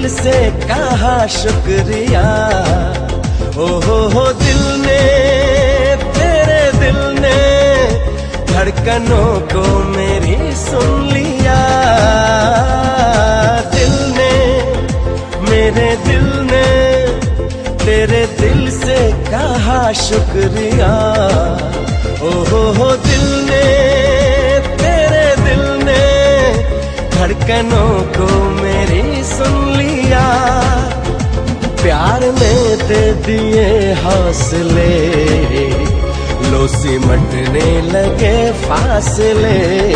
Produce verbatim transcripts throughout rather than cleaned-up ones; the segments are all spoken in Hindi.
से कहा शुक्रिया। ओ हो हो दिल ने, तेरे दिल ने धड़कनों को मेरी सुन लिया। दिल ने, मेरे दिल ने तेरे दिल से कहा शुक्रिया। ओ हो हो दिल ने, तेरे दिल ने धड़कनों को मेरी सुन लिया। प्यार में दे दिए हौसले, लो सिमटने लगे फासले।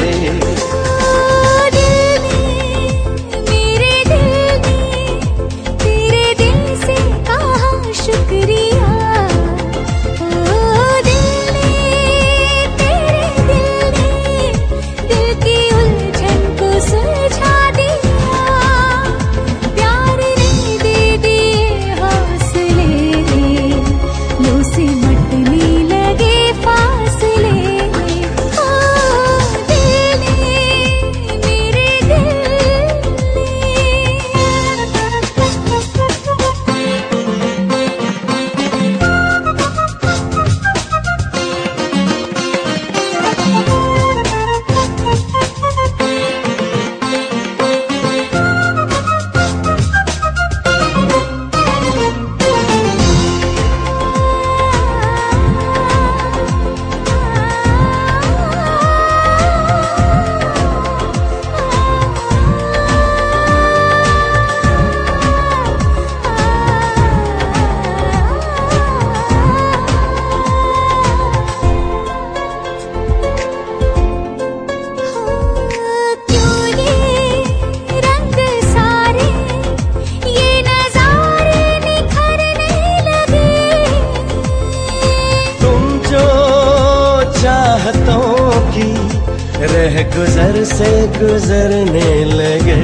रह गुजर से गुजरने लगे।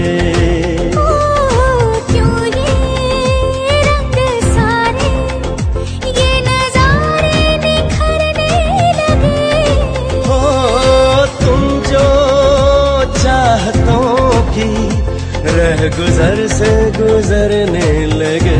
ओ, क्यों ये रंग सारे, ये नजारे निखरने लगे। हो तुम जो चाहतों की रह गुजर से गुजरने लगे।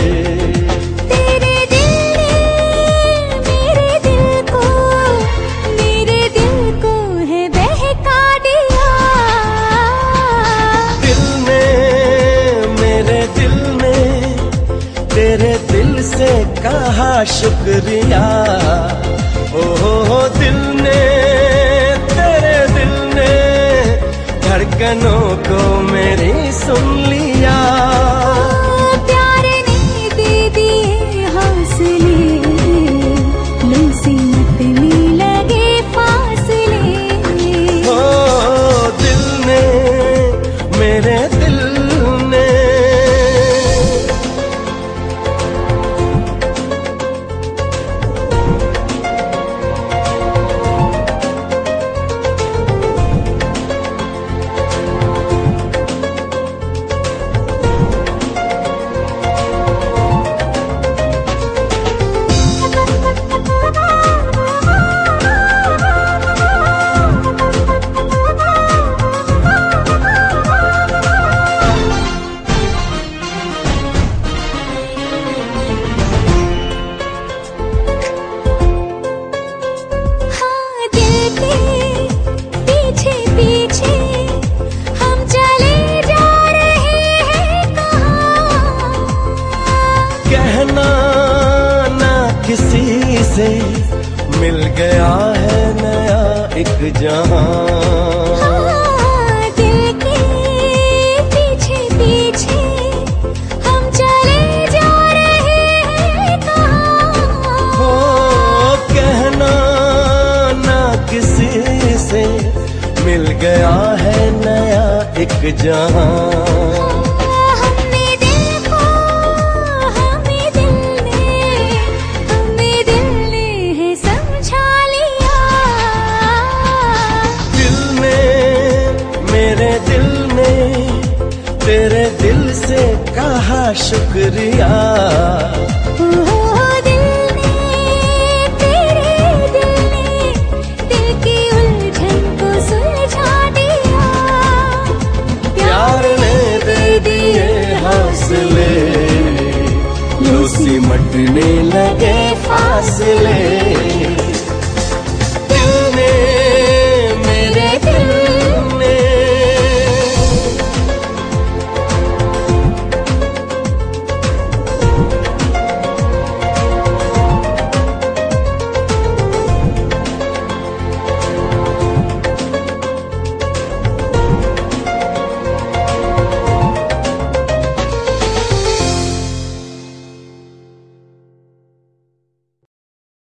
तेरे दिल से कहा शुक्रिया। ओ हो हो दिल ने, तेरे दिल ने धड़कनों को मेरी सुन लिया। प्यार ने दे दिए हौसले, लो सिमटने लगे फासले। ओ दिल ने, मेरे दिल ने किसी से मिल गया है नया एक जहां। हाँ, दिल के पीछे पीछे हम चले जा रहे हैं कहाँ। हो कहना ना किसी से मिल गया है नया एक जहां। तेरे दिल से कहा शुक्रिया।